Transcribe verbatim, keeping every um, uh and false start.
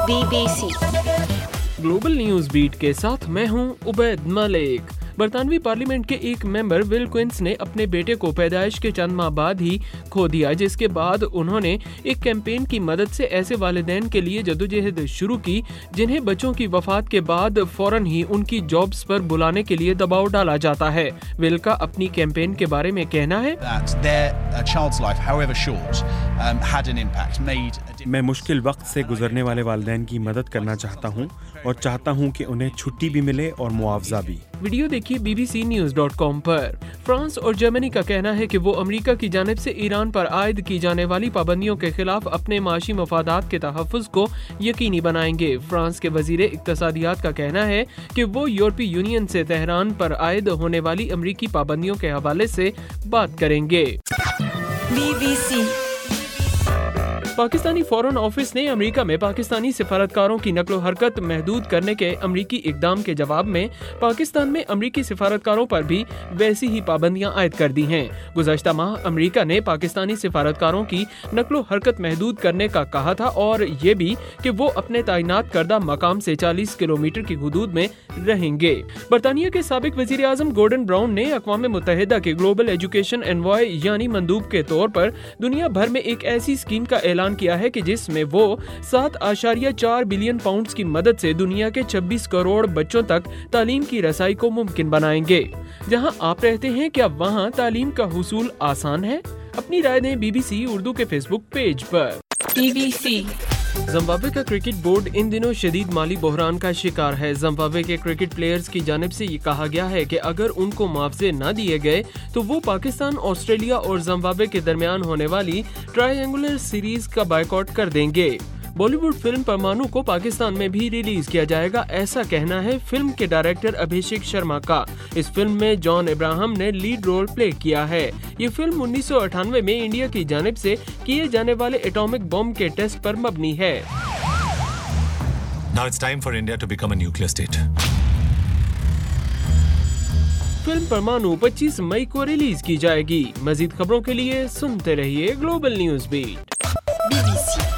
Be B C global news beat کے ساتھ میں ہوں عبید ملک۔ برطانوی پارلیمنٹ کے ایک ممبر ول کوئنس نے اپنے بیٹے کو پیدائش کے چند ماہ بعد ہی کھو دیا، جس کے بعد انہوں نے ایک کیمپین کی مدد سے ایسے والدین کے لیے جدوجہد شروع کی جنہیں بچوں کی وفات کے بعد فوراً ہی ان کی جابز پر بلانے کے لیے دباؤ ڈالا جاتا ہے۔ ول کا اپنی کیمپین کے بارے میں کہنا ہے، میں مشکل وقت سے گزرنے والے والدین کی مدد کرنا چاہتا ہوں اور چاہتا ہوں کہ انہیں چھٹی بھی ملے اور معاوضہ بھی۔ ویڈیو دیکھیے B B C news dot com پر۔ فرانس اور جرمنی کا کہنا ہے کہ وہ امریکہ کی جانب سے ایران پر عائد کی جانے والی پابندیوں کے خلاف اپنے معاشی مفادات کے تحفظ کو یقینی بنائیں گے۔ فرانس کے وزیر اقتصادیات کا کہنا ہے کہ وہ یورپی یونین سے تہران پر عائد ہونے والی امریکی پابندیوں کے حوالے سے بات کریں گے۔ B B C Pakistani foreign office نے امریکہ میں پاکستانی سفارتکاروں کی نقل و حرکت محدود کرنے کے امریکی اقدام کے جواب میں پاکستان میں امریکی سفارتکاروں پر بھی ویسی ہی پابندیاں عائد کر دی ہیں۔ گزشتہ ماہ امریکہ نے پاکستانی سفارتکاروں کی نقل و حرکت محدود کرنے کا کہا تھا اور یہ بھی کہ وہ اپنے تعینات کردہ مقام سے چالیس کلومیٹر کی حدود میں رہیں گے۔ برطانیہ کے سابق وزیر اعظم گورڈن براؤن نے اقوام متحدہ کے گلوبل ایجوکیشن انوائے یعنی مندوب کے طور پر دنیا بھر میں ایک ایسی اسکیم کا اعلان کیا ہے کہ جس میں وہ سات اشاریہ چار بلین پاؤنڈز کی مدد سے دنیا کے چھبیس کروڑ بچوں تک تعلیم کی رسائی کو ممکن بنائیں گے۔ جہاں آپ رہتے ہیں، کیا وہاں تعلیم کا حصول آسان ہے؟ اپنی رائے دیں بی بی سی اردو کے فیس بک پیج پر۔ بی بی سی زمبابوے کا کرکٹ بورڈ ان دنوں شدید مالی بحران کا شکار ہے۔ زمبابوے کے کرکٹ پلیئرز کی جانب سے یہ کہا گیا ہے کہ اگر ان کو معاوضے نہ دیے گئے تو وہ پاکستان، آسٹریلیا اور زمبابوے کے درمیان ہونے والی ٹرائی اینگولر سیریز کا بائیکاٹ کر دیں گے۔ بالی ووڈ فلم پرمانو کو پاکستان میں بھی ریلیز کیا جائے گا، ایسا کہنا ہے فلم کے ڈائریکٹر ابھیشیک شرما کا۔ اس فلم میں جان ابراہم نے لیڈ رول پلے کیا ہے۔ یہ فلم انیس سو اٹھانوے میں انڈیا کی جانب سے کیے جانے والے ایٹامک بم کے ٹیسٹ پر مبنی ہے۔ Now it's time for India to become a nuclear state. Film Parmanu پچیس مئی کو ریلیز کی جائے گی۔ مزید خبروں کے لیے سنتے رہیے global news beat. B B سی